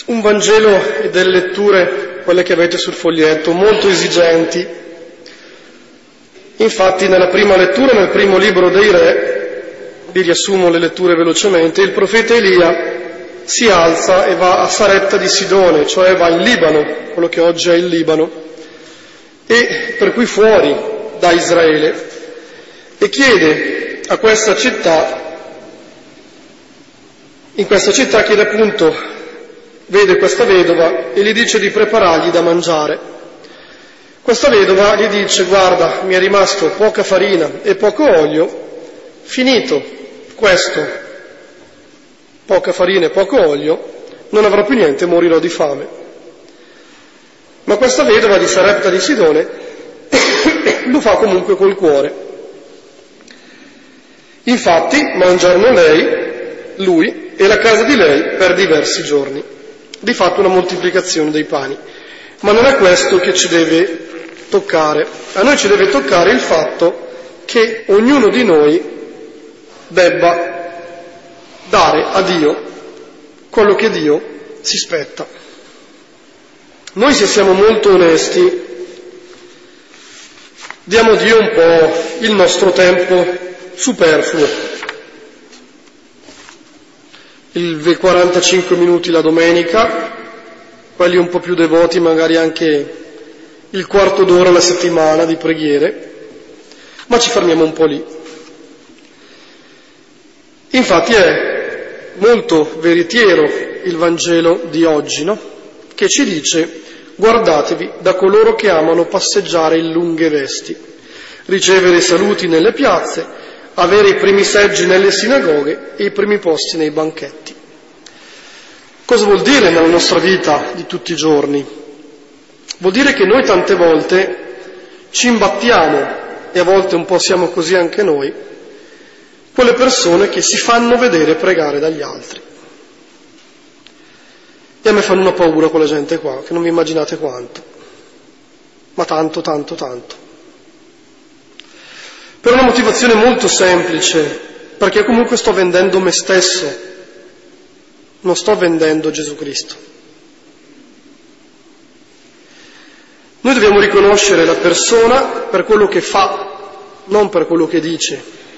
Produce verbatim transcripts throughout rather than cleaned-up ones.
un Vangelo e delle letture, quelle che avete sul foglietto, molto esigenti. Infatti nella prima lettura, nel primo libro dei Re, vi riassumo le letture velocemente, il profeta Elia si alza e va a Sarepta di Sidone, cioè va in Libano, quello che oggi è il Libano, e per cui fuori da Israele, e chiede a questa città, in questa città chiede appunto, vede questa vedova e gli dice di preparargli da mangiare. Questa vedova gli dice: guarda, mi è rimasto poca farina e poco olio, finito questo, poca farina e poco olio, non avrò più niente, morirò di fame. Ma questa vedova di Sarepta di Sidone lo fa comunque col cuore. Infatti mangiarono lei, lui e la casa di lei per diversi giorni. Di fatto una moltiplicazione dei pani. Ma non è questo che ci deve toccare. A noi ci deve toccare il fatto che ognuno di noi debba dare a Dio quello che Dio si spetta. Noi, se siamo molto onesti, diamo a Dio un po' il nostro tempo superfluo, il quarantacinque minuti la domenica, quelli un po' più devoti magari anche il quarto d'ora alla settimana di preghiere, ma ci fermiamo un po' lì. Infatti è molto veritiero il Vangelo di oggi, no? Che ci dice: guardatevi da coloro che amano passeggiare in lunghe vesti, ricevere saluti nelle piazze, avere i primi seggi nelle sinagoghe e i primi posti nei banchetti. Cosa vuol dire nella nostra vita di tutti i giorni? Vuol dire che noi tante volte ci imbattiamo, e a volte un po' siamo così anche noi, quelle persone che si fanno vedere pregare dagli altri. E a me fanno una paura quella gente qua, che non vi immaginate quanto, ma tanto, tanto, tanto. Per una motivazione molto semplice, perché comunque sto vendendo me stesso, non sto vendendo Gesù Cristo. Noi dobbiamo riconoscere la persona per quello che fa, non per quello che dice.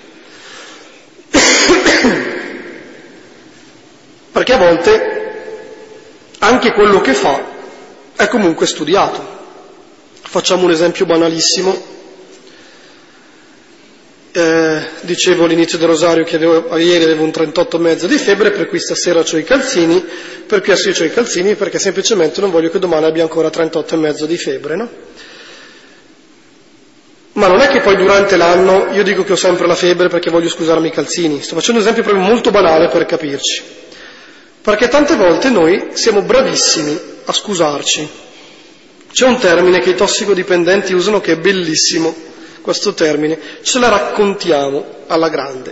Perché a volte anche quello che fa è comunque studiato. Facciamo un esempio banalissimo. Eh, dicevo all'inizio del rosario che avevo, ieri avevo un trentotto e mezzo di febbre, per cui stasera ho i calzini, per cui adesso io ho i calzini perché semplicemente non voglio che domani abbia ancora trentotto e mezzo di febbre, no? Ma non è che poi durante l'anno io dico che ho sempre la febbre perché voglio scusarmi i calzini. Sto facendo un esempio proprio molto banale per capirci. Perché tante volte noi siamo bravissimi a scusarci. C'è un termine che i tossicodipendenti usano che è bellissimo, questo termine, ce la raccontiamo alla grande.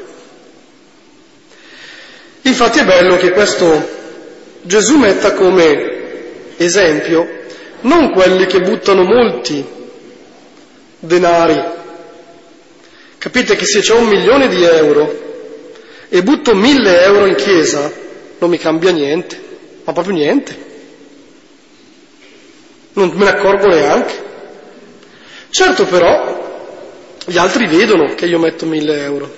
Infatti è bello che questo Gesù metta come esempio non quelli che buttano molti denari. Capite che se c'ho un milione di euro e butto mille euro in chiesa, non mi cambia niente, ma proprio niente. Non me ne accorgo neanche. Certo però, gli altri vedono che io metto mille euro.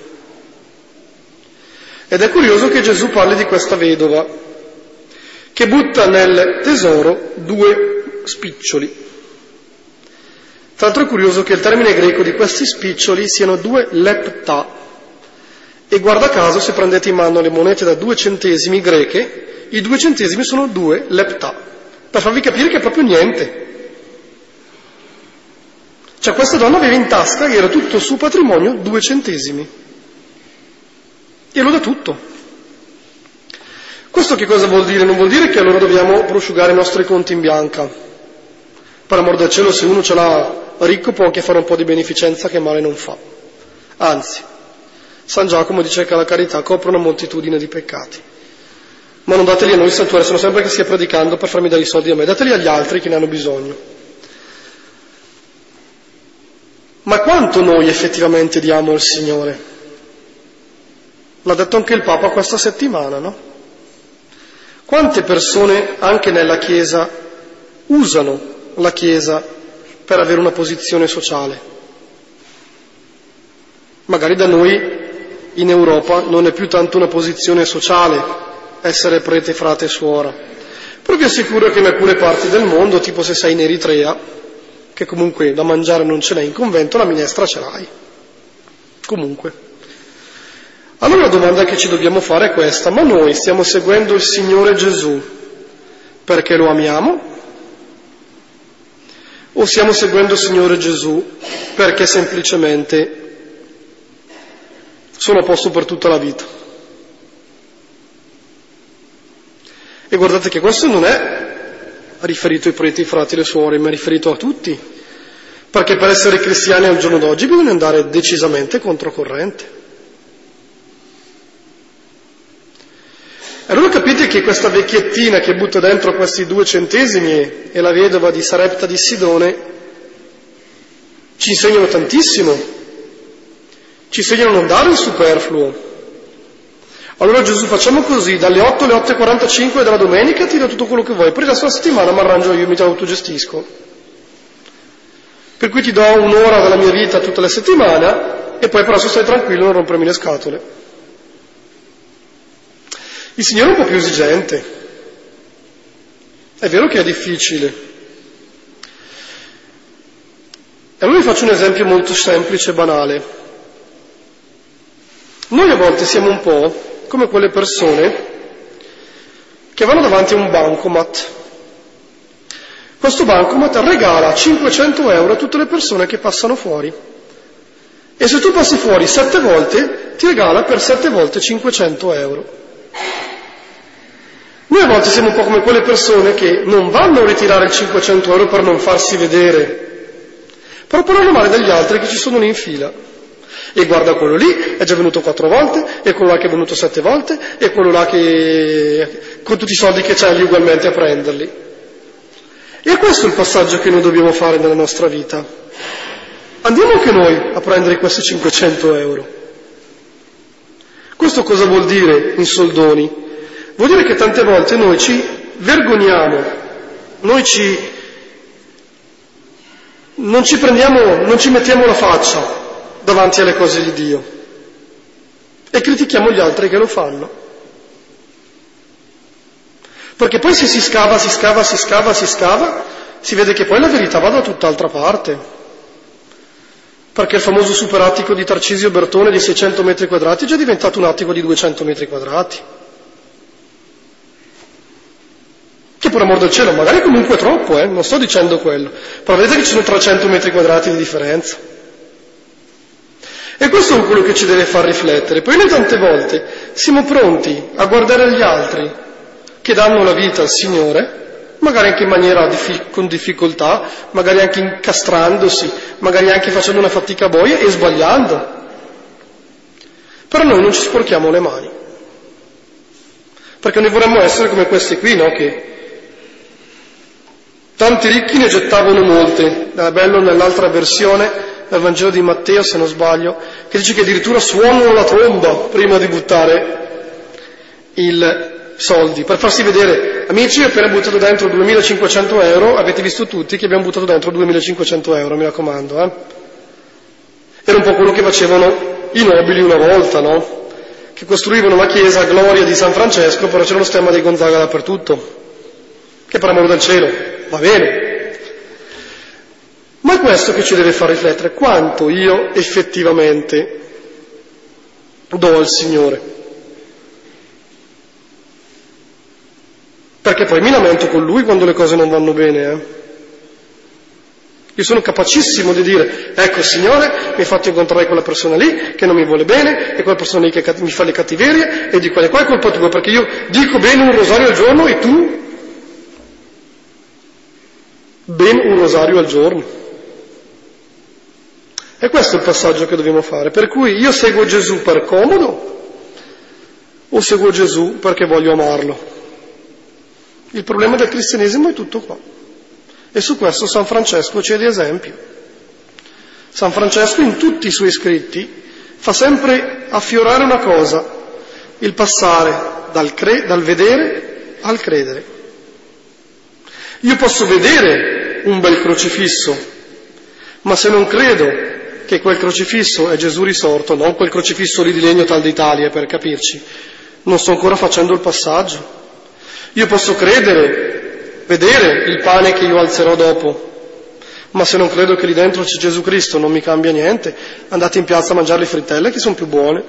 Ed è curioso che Gesù parli di questa vedova che butta nel tesoro due spiccioli. Tra l'altro è curioso che il termine greco di questi spiccioli siano due lepta. E guarda caso, se prendete in mano le monete da due centesimi greche, i due centesimi sono due lepta, per farvi capire che è proprio niente. Cioè questa donna aveva in tasca, che era tutto il suo patrimonio, due centesimi. E lo dà tutto. Questo che cosa vuol dire? Non vuol dire che allora dobbiamo prosciugare i nostri conti in bianca. Per amor del cielo, se uno ce l'ha ricco può anche fare un po' di beneficenza, che male non fa. Anzi, San Giacomo dice che la carità copre una moltitudine di peccati. Ma non dateli a noi, santuario, sono sempre che stia predicando per farmi dare i soldi a me, dateli agli altri che ne hanno bisogno. Ma quanto noi effettivamente diamo al Signore? L'ha detto anche il Papa questa settimana, no? Quante persone anche nella Chiesa usano la Chiesa per avere una posizione sociale? Magari da noi in Europa non è più tanto una posizione sociale essere prete, frate e suora, però vi assicuro che in alcune parti del mondo, tipo se sei in Eritrea, che comunque da mangiare non ce n'è in convento, la minestra ce l'hai. Comunque. Allora la domanda che ci dobbiamo fare è questa: ma noi stiamo seguendo il Signore Gesù perché lo amiamo? O stiamo seguendo il Signore Gesù perché semplicemente sono a posto per tutta la vita? E guardate che questo non è riferito ai preti, ai frati e alle suore, ma è riferito a tutti, perché per essere cristiani al giorno d'oggi bisogna andare decisamente controcorrente. Allora capite che questa vecchiettina che butta dentro questi due centesimi e la vedova di Sarepta di Sidone ci insegnano tantissimo, ci insegnano a non dare il superfluo. Allora Gesù, facciamo così, dalle otto alle otto e quarantacinque della domenica ti do tutto quello che vuoi, poi la sua settimana mi arrangio io, mi te autogestisco. Per cui ti do un'ora della mia vita tutte le settimane e poi però stai tranquillo, non rompermi le scatole. Il Signore è un po' più esigente. È vero che è difficile. E allora vi faccio un esempio molto semplice e banale. Noi a volte siamo un po' come quelle persone che vanno davanti a un bancomat. Questo bancomat regala cinquecento euro a tutte le persone che passano fuori. E se tu passi fuori sette volte, ti regala per sette volte cinquecento euro. Noi a volte siamo un po' come quelle persone che non vanno a ritirare il cinquecento euro per non farsi vedere, però parlano male degli altri che ci sono lì in fila. E guarda quello lì, è già venuto quattro volte, e quello là che è venuto sette volte, e quello là che con tutti i soldi che c'ha lì ugualmente a prenderli. E questo è il passaggio che noi dobbiamo fare nella nostra vita. Andiamo anche noi a prendere questi cinquecento euro. Questo cosa vuol dire in soldoni? Vuol dire che tante volte noi ci vergogniamo, noi ci, non ci prendiamo, non ci mettiamo la faccia davanti alle cose di Dio e critichiamo gli altri che lo fanno. Perché poi se si scava, si scava, si scava, si scava, si vede che poi la verità va da tutt'altra parte. Perché il famoso superattico di Tarcisio Bertone di seicento metri quadrati è già diventato un attico di duecento metri quadrati. Che per amor del cielo, magari comunque troppo, eh? Non sto dicendo quello, però vedete che ci sono trecento metri quadrati di differenza. E questo è quello che ci deve far riflettere. Poi noi tante volte siamo pronti a guardare gli altri che danno la vita al Signore, magari anche in maniera diffi- con difficoltà, magari anche incastrandosi, magari anche facendo una fatica boia e sbagliando. Però noi non ci sporchiamo le mani. Perché noi vorremmo essere come questi qui, no? Che tanti ricchi ne gettavano molte. È bello nell'altra versione del Vangelo di Matteo, se non sbaglio, che dice che addirittura suonano la tromba prima di buttare i soldi, per farsi vedere: amici, ho appena buttato dentro duemilacinquecento euro, avete visto tutti che abbiamo buttato dentro duemilacinquecento euro, mi raccomando, eh. Era un po' quello che facevano i nobili una volta, no? Che costruivano la chiesa a gloria di San Francesco, però c'era lo stemma di Gonzaga dappertutto, che per amore del cielo va bene. Ma è questo che ci deve far riflettere: quanto io effettivamente do al Signore. Perché poi mi lamento con Lui quando le cose non vanno bene, eh. Io sono capacissimo di dire: ecco, Signore, mi hai fatto incontrare quella persona lì che non mi vuole bene, e quella persona lì che mi fa le cattiverie, e di quella qua è colpa tua, perché io dico bene un rosario al giorno e tu ben un rosario al giorno. E questo è il passaggio che dobbiamo fare. Per cui io seguo Gesù per comodo o seguo Gesù perché voglio amarlo? Il problema del cristianesimo è tutto qua. E su questo San Francesco ci è di esempio. San Francesco in tutti i suoi scritti fa sempre affiorare una cosa: il passare dal, cre- dal vedere al credere. Io posso vedere un bel crocifisso, ma se non credo che quel crocifisso è Gesù risorto, non quel crocifisso lì di legno tal d'Italia, per capirci, non sto ancora facendo il passaggio. Io posso credere, vedere il pane che io alzerò dopo, ma se non credo che lì dentro c'è Gesù Cristo non mi cambia niente. Andate in piazza a mangiare le frittelle che sono più buone.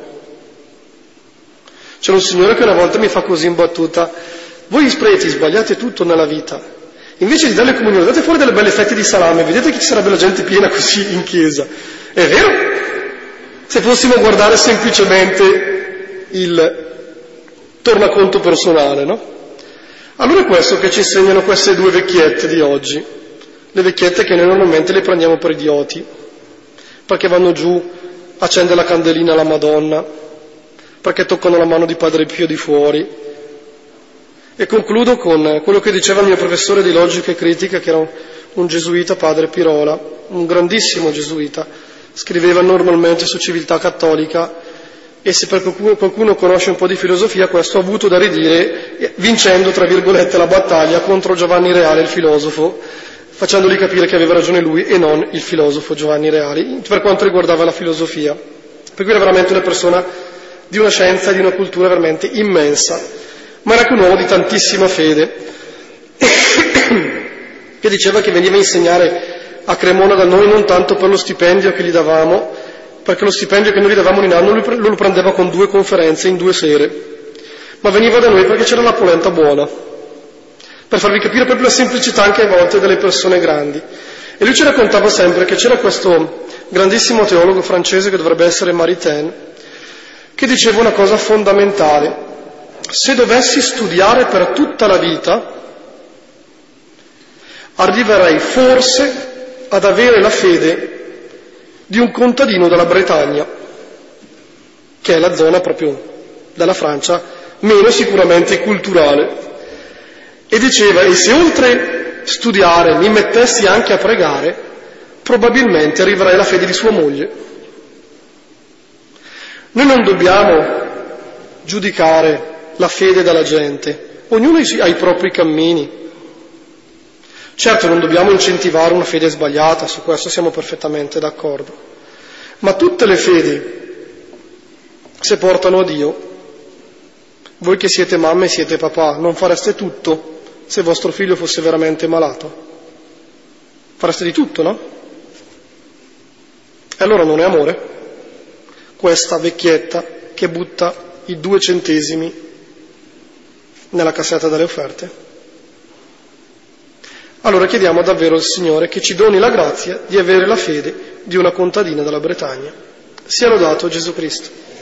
C'è un signore che una volta mi fa così in battuta: voi preti sbagliate tutto nella vita, invece di dare le comunioni date fuori delle belle fette di salame, vedete che ci sarebbe la gente piena così in chiesa. È vero? Se fossimo a guardare semplicemente il tornaconto personale, no? Allora è questo che ci insegnano queste due vecchiette di oggi, le vecchiette che noi normalmente le prendiamo per idioti, perché vanno giù, accende la candelina alla Madonna, perché toccano la mano di Padre Pio di fuori. E concludo con quello che diceva il mio professore di logica e critica, che era un, un gesuita, Padre Pirola, un grandissimo gesuita, scriveva normalmente su civiltà cattolica, e se per qualcuno, qualcuno conosce un po' di filosofia, questo ha avuto da ridire, vincendo, tra virgolette, la battaglia contro Giovanni Reale, il filosofo, facendogli capire che aveva ragione lui e non il filosofo Giovanni Reale, per quanto riguardava la filosofia. Per cui era veramente una persona di una scienza e di una cultura veramente immensa, ma era anche un uomo di tantissima fede, che diceva che veniva a insegnare a Cremona da noi non tanto per lo stipendio che gli davamo, perché lo stipendio che noi gli davamo in anno lui lo prendeva con due conferenze in due sere, ma veniva da noi perché c'era la polenta buona, per farvi capire proprio la semplicità anche a volte delle persone grandi. E lui ci raccontava sempre che c'era questo grandissimo teologo francese, che dovrebbe essere Maritain, che diceva una cosa fondamentale: se dovessi studiare per tutta la vita, arriverei forse ad avere la fede di un contadino della Bretagna, che è la zona proprio della Francia meno sicuramente culturale. E diceva: e se oltre studiare mi mettessi anche a pregare, probabilmente arriverei alla fede di sua moglie. Noi non dobbiamo giudicare la fede della gente, ognuno ha i propri cammini. Certo, non dobbiamo incentivare una fede sbagliata, su questo siamo perfettamente d'accordo, ma tutte le fedi, se portano a Dio, voi che siete mamma e siete papà, non fareste tutto se vostro figlio fosse veramente malato? Fareste di tutto, no? E allora non è amore? Questa vecchietta che butta i due centesimi nella cassetta delle offerte? Allora chiediamo davvero al Signore che ci doni la grazia di avere la fede di una contadina della Bretagna. Sia lodato Gesù Cristo.